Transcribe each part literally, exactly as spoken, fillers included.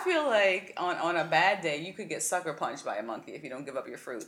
feel like on, on a bad day, you could get sucker punched by a monkey if you don't give up your fruit.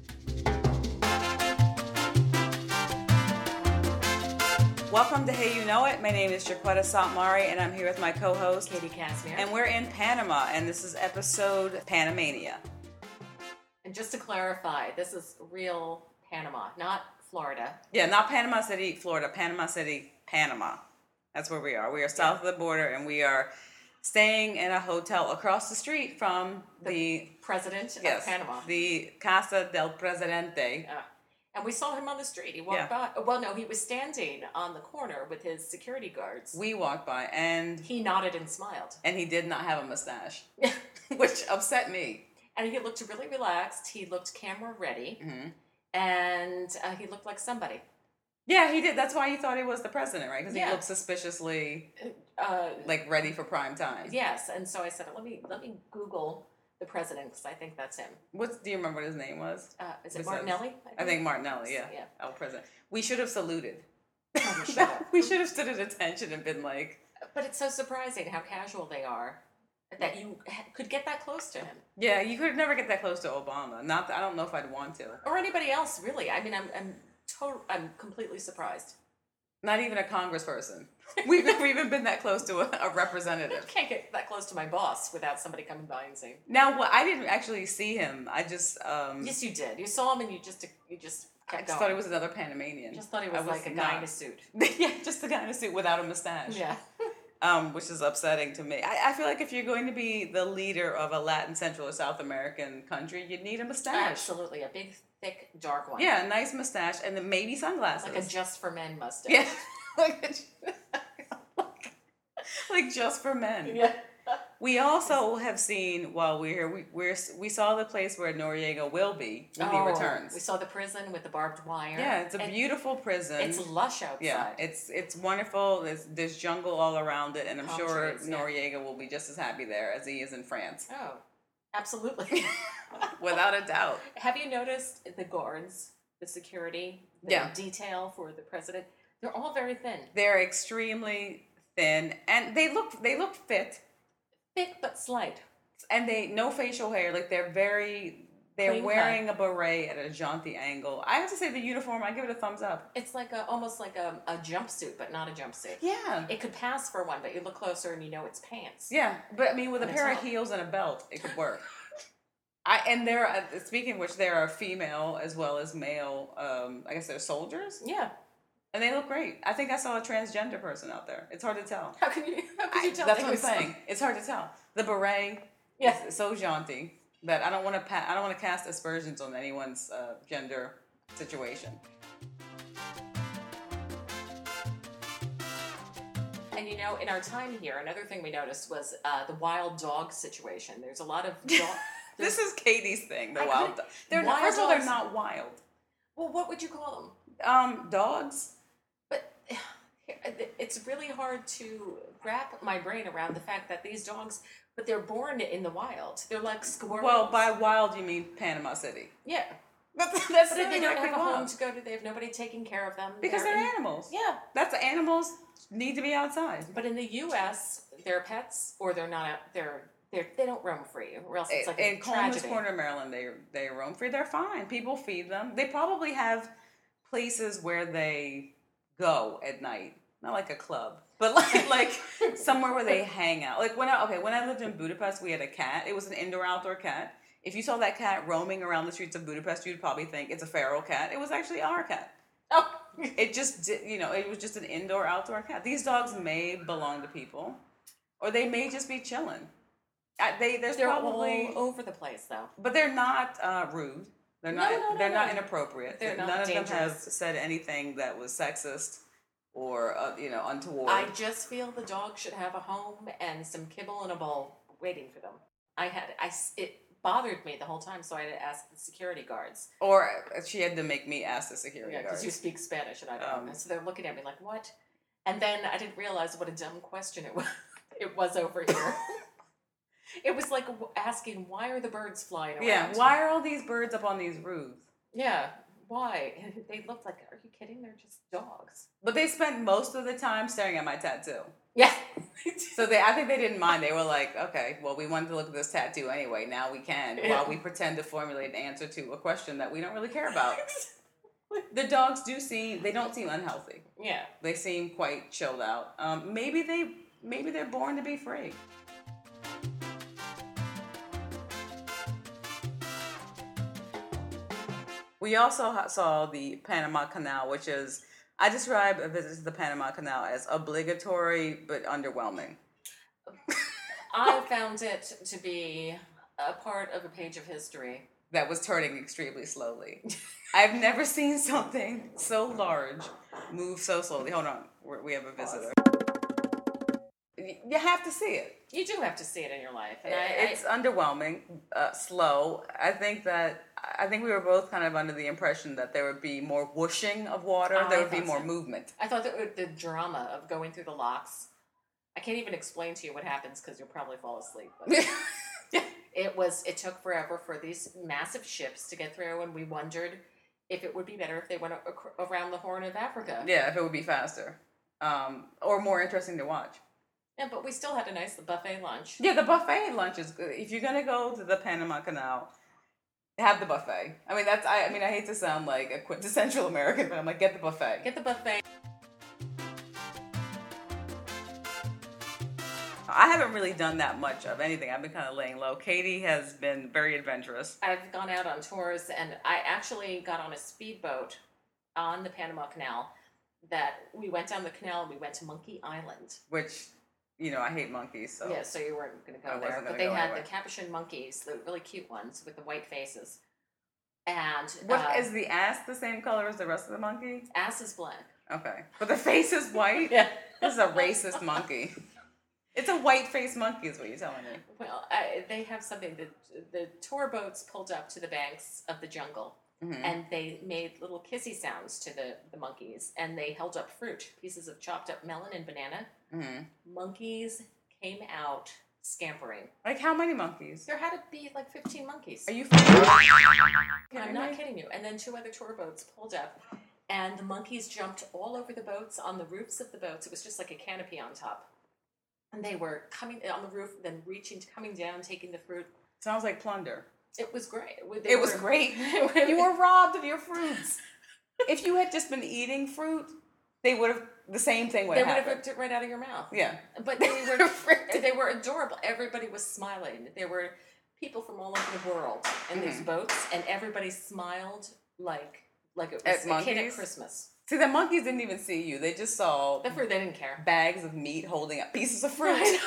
Welcome to Hey You Know It. My name is Jaquetta Santmari, and I'm here with my co-host, Katie Casimir. And we're in Panama, and this is episode Panamania. And just to clarify, this is real Panama, not Florida. Yeah, not Panama City, Florida. Panama City, Panama. That's where we are. We are south yeah. of the border, and we are staying in a hotel across the street from the, the president yes, of Panama. The Casa del Presidente. Yeah. And we saw him on the street. He walked yeah. by. Well, no, he was standing on the corner with his security guards. We walked by, and he nodded and smiled. And he did not have a mustache, which upset me. And he looked really relaxed. He looked camera ready, mm-hmm. and uh, he looked like somebody. Yeah, he did. That's why you thought he was the president, right? Because yeah. he looked suspiciously uh, like ready for prime time. Yes, and so I said, let me let me Google the president because I think that's him. What do you remember what his name was? Uh, is it Besides, Martinelli? I think? I think Martinelli. Yeah, yeah. El president. We should have saluted. Oh, we should have. we should have stood at attention and been like. But it's so surprising how casual they are that you could get that close to him. Yeah, you could never get that close to Obama. Not, that, I don't know if I'd want to. Or anybody else, really. I mean, I'm, I'm total. I'm completely surprised. Not even a congressperson. We've never even been that close to a, a representative. I can't get that close to my boss without somebody coming by and saying. Now, well, I didn't actually see him. I just. Um, yes, you did. You saw him, and you just you just kept I just going. thought he was another Panamanian. Just thought he was, was like a not. guy in a suit. Yeah, just a guy in a suit without a mustache. Yeah. Um, which is upsetting to me. I, I feel like if you're going to be the leader of a Latin, Central, or South American country, you need a mustache. Absolutely, a big, thick, dark one. Yeah, a nice mustache, and then maybe sunglasses. Like a Just for Men mustache. Yeah, like, a, like just for men. Yeah. We also have seen while we're here, we we're, we saw the place where Noriega will be when oh, he returns. We saw the prison with the barbed wire. Yeah, it's a and beautiful prison. It's lush outside. Yeah, it's it's wonderful. There's, there's jungle all around it, and I'm Palm sure trees, Noriega yeah. will be just as happy there as he is in France. Oh, absolutely. Without a doubt. Have you noticed the guards, the security, the yeah. detail for the president? They're all very thin. They're extremely thin, and they look they look fit. Thick but slight. And they no facial hair. Like they're very they're Clean wearing cut. a beret at a jaunty angle. I have to say the uniform, I give it a thumbs up. It's like a almost like a, a jumpsuit, but not a jumpsuit. Yeah. It could pass for one, but you look closer and you know it's pants. Yeah. But I mean with and a pair of all. heels and a belt, it could work. I and there are, speaking of which, there are female as well as male um, I guess they're soldiers. Yeah. And they look great. I think I saw a transgender person out there. It's hard to tell. How can you? How can you tell? I, that's what I'm saying. It's hard to tell. The beret, yeah, is so jaunty that I don't want to. Pa- I don't want to cast aspersions on anyone's uh, gender situation. And you know, in our time here, another thing we noticed was uh, the wild dog situation. There's a lot of dog. This is Katie's thing. The I wild. Do- they're wild not, first of all, they're dogs- not wild. Well, what would you call them? Um, dogs. But it's really hard to wrap my brain around the fact that these dogs, but they're born in the wild. They're like squirrels. Well, by wild you mean Panama City. Yeah. That's, that's but if they don't exactly have a wild. home to go to, they have nobody taking care of them. Because they're, they're in, animals. Yeah. That's animals need to be outside. But in the U S, they're pets, or they're not. They're They're, they don't roam free, or else it's like in a Columbus tragedy. Corner, Maryland, they they roam free. They're fine. People feed them. They probably have places where they go at night, not like a club, but like like somewhere where they hang out. Like when I okay, when I lived in Budapest, we had a cat. It was an indoor-outdoor cat. If you saw that cat roaming around the streets of Budapest, you'd probably think it's a feral cat. It was actually our cat. Oh, it just did, you know, it was just an indoor-outdoor cat. These dogs may belong to people, or they may just be chilling. Uh, they there's they're probably all over the place though. But they're not uh, rude. They're not. No, no, no, they're no. not inappropriate. They're not None of them have dangerous. said anything that was sexist or uh, you know untoward. I just feel the dog should have a home and some kibble in a bowl waiting for them. I had I it bothered me the whole time, so I had to ask the security guards. Or she had to make me ask the security Yeah, because guards. you speak Spanish and I don't. Um, so they're looking at me like, "What?" And then I didn't realize what a dumb question it was. It was over here. It was like asking, why are the birds flying around? Yeah, why are all these birds up on these roofs? Yeah, why? And they looked like, are you kidding? They're just dogs. But they spent most of the time staring at my tattoo. Yeah. So they, I think they didn't mind. They were like, okay, well, we wanted to look at this tattoo anyway. Now we can, Yeah. while we pretend to formulate an answer to a question that we don't really care about. The dogs do seem, they don't seem unhealthy. Yeah. They seem quite chilled out. Um, maybe they, maybe they're born to be free. We also ha- saw the Panama Canal, which is, I describe a visit to the Panama Canal as obligatory but underwhelming. I found it to be a part of a page of history that was turning extremely slowly. I've never seen something so large move so slowly. Hold on, We're, we have a visitor. You have to see it. You do have to see it in your life. And I, it's I, underwhelming, uh, slow. I think that I think we were both kind of under the impression that there would be more whooshing of water. Oh, there I would be more so. movement. I thought that the drama of going through the locks. I can't even explain to you what happens because you'll probably fall asleep. But it was. It took forever for these massive ships to get through, and we wondered if it would be better if they went a- around the Horn of Africa. Yeah, if it would be faster, um, or more interesting to watch. Yeah, but we still had a nice buffet lunch. Yeah, the buffet lunch is good. If you're gonna go to the Panama Canal, have the buffet. I mean, that's. I, I mean, I hate to sound like a quintessential American, but I'm like, get the buffet. Get the buffet. I haven't really done that much of anything. I've been kind of laying low. Katie has been very adventurous. I've gone out on tours, and I actually got on a speedboat on the Panama Canal. That we went down the canal and we went to Monkey Island. Which, you know, I hate monkeys. So yeah, so you weren't going to go I there. wasn't But gonna they go had anyway. the capuchin monkeys, the really cute ones with the white faces. And What, uh, is the ass the same color as the rest of the monkey? ass is black. Okay. But the face is white? Yeah. This is a racist monkey. It's a white-faced monkey is what you're telling me. Well, I, they have something. The, the tour boats pulled up to the banks of the jungle, Mm-hmm. and they made little kissy sounds to the, the monkeys, and they held up fruit, pieces of chopped up melon and banana. Mm-hmm. Monkeys came out scampering. Like, how many monkeys? There had to be like fifteen monkeys. Are you kidding I'm not me? kidding you. And then two other tour boats pulled up, and the monkeys jumped all over the boats, on the roofs of the boats. It was just like a canopy on top. And they were coming on the roof, then reaching, coming down, taking the fruit. Sounds like plunder. It was great. They It was were- great. You were robbed of your fruits. If you had just been eating fruit, they would have, the same thing would They have would have happened. ripped it right out of your mouth. Yeah. But they were they were adorable. Everybody was smiling. There were people from all over the world in these Mhm. boats, and everybody smiled like like it At was a kid monkeys? at Christmas. See, the monkeys didn't even see you. They just saw The fruit, they didn't care. bags of meat holding up pieces of fruit. Right.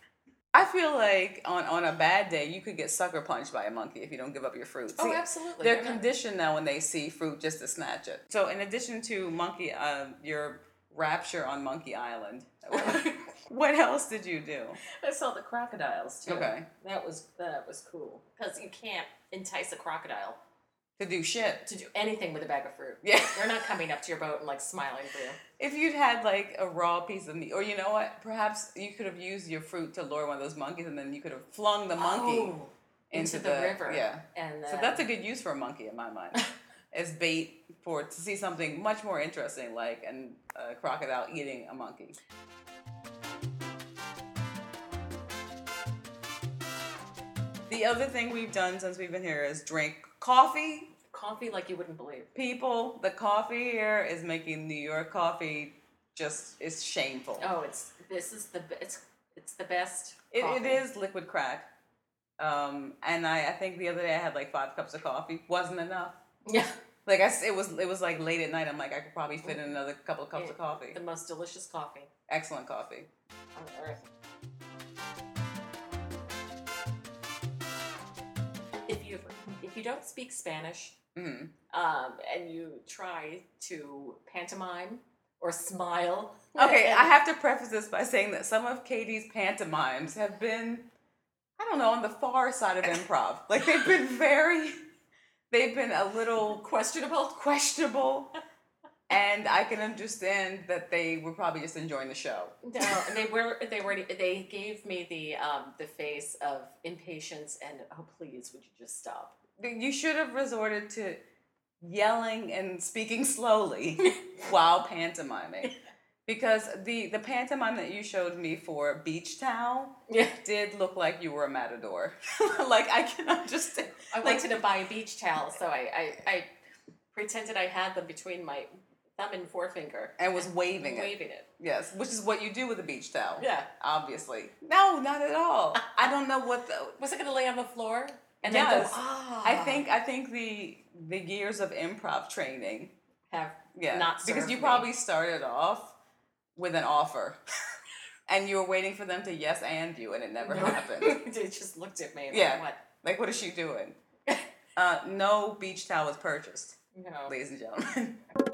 I feel like on, on a bad day, you could get sucker punched by a monkey if you don't give up your fruit. Oh, See, absolutely. they're They're not- conditioned now when they see fruit just to snatch it. So, in addition to monkey, uh, your rapture on Monkey Island, what else did you do? I saw the crocodiles too. Okay. That was that was cool because you can't entice a crocodile To do shit. to do anything with a bag of fruit. Yeah. They're not coming up to your boat and like smiling for you. If you'd had like a raw piece of meat, or you know what, perhaps you could have used your fruit to lure one of those monkeys, and then you could have flung the monkey Oh, into, the, river. Yeah. And uh, So that's a good use for a monkey in my mind, as bait for to see something much more interesting, like an, a crocodile eating a monkey. The other thing we've done since we've been here is drink coffee. coffee like you wouldn't believe. People, the coffee here is making New York coffee just is shameful. Oh, it's this is the it's it's the best. It, coffee. it is liquid crack. Um, and I, I think the other day I had like five cups of coffee. Wasn't enough. Yeah, Like I, s- it was, it was like late at night. I'm like, I could probably fit in another couple of cups Yeah. of coffee. the most delicious coffee Excellent coffee. on earth. If you if you don't speak Spanish, hmm um, and you try to pantomime or smile, Okay, and- I have to preface this by saying that some of Katie's pantomimes have been, I don't know, on the far side of improv. Like they've been very, they've been a little questionable. questionable. And I can understand that they were probably just enjoying the show. No, and they were they were they gave me the um, the face of impatience and oh please would you just stop? You should have resorted to yelling and speaking slowly while pantomiming. Because the, the pantomime that you showed me for Beach Towel Yeah. did look like you were a matador. Like, I can understand. I like, wanted to buy a beach towel, so I, I, I pretended I had them between my thumb and forefinger. And was waving it. Waving it. Yes, which is what you do with a beach towel. Yeah. Obviously. No, not at all. I don't know what the... Was it going to lay on the floor? And yes. then go, ah. I think I think the the years of improv training have yeah, not served because you me. probably started off with an offer. And you were waiting for them to yes and you, and it never happened. They just looked at me. Yeah. Like, what? Like, what is she doing? Uh, no beach towel was purchased, No. ladies and gentlemen.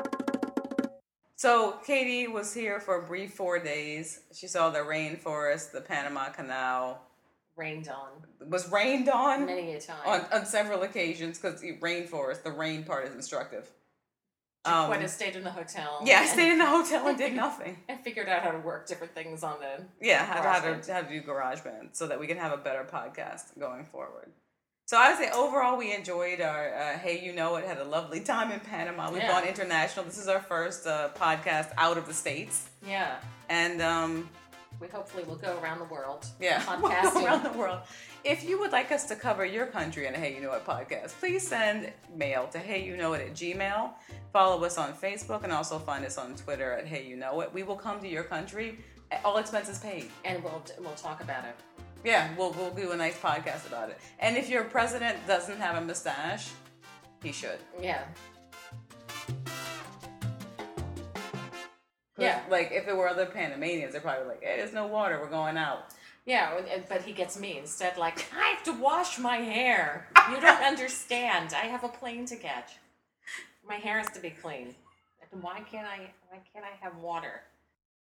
So Katie was here for a brief four days. She saw the rainforest, the Panama Canal. Rained on. Was rained on? Many a time. On, on several occasions, because rainforest, the rain part is instructive. Um, Um, Quite stayed in the hotel. yeah, I and- stayed in the hotel and did nothing. And figured out how to work different things on the Yeah, how, how GarageBand. to how to do GarageBand so that we can have a better podcast going forward. So I would say overall we enjoyed our uh, Hey You Know It, had a lovely time in Panama. We've Yeah. gone international. This is our first uh, podcast out of the States. Yeah. And um, We hopefully will go around the world. yeah, Podcasting. around the world. If you would like us to cover your country in a Hey You Know It podcast, please send mail to Hey You Know It at Gmail. Follow us on Facebook and also find us on Twitter at Hey You Know It. We will come to your country, all expenses paid. And we'll we'll talk about it. Yeah, we'll we'll do a nice podcast about it. And if your president doesn't have a mustache, he should. Yeah. 'Cause, Yeah. Like if it were other Panamanians, they're probably like, "Hey, there's no water. We're going out." Yeah, and- and- but he gets me instead. Like, I have to wash my hair. You don't understand. I have a plane to catch. My hair has to be clean. And why can't I? Why can't I have water?